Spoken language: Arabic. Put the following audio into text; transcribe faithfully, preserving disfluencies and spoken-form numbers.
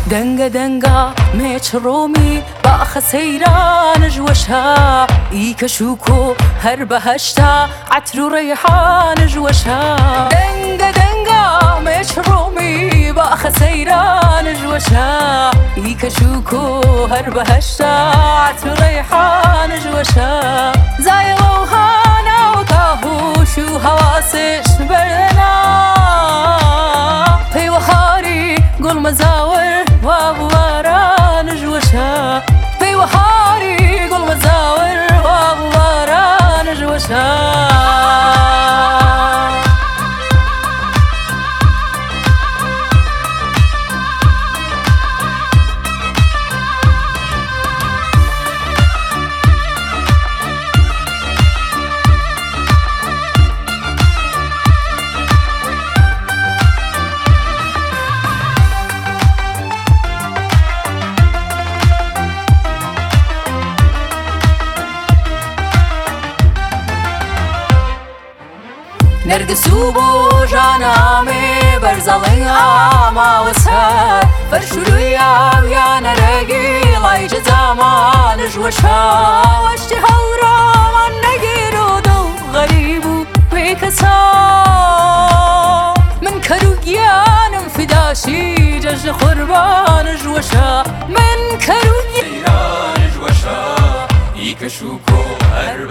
دنگا دنگا میچ رومی باخ سیران جوشها ایکشوکو هر بهشتا عطر و ریحان جوشها دنگا دنگا میچ رومی باخ سیران جوشها ایکشوکو هر بهشتا عطر و ریحان جوشها زای روحانا و کاهوش و حواسش برنا پی و خاری گل مزاور وابواران جوشها پی و خاری گل مزاور وابواران جوشها نرگسو بو جانامي برزالي ما وسهر فرشلوي يا نرقي لاي جزامان جوشها واشتي هورا من نقيرو دو غريبو بيكسا من كرويان فداشي جج قربان جوشها من كرويان جوشها يكشوكو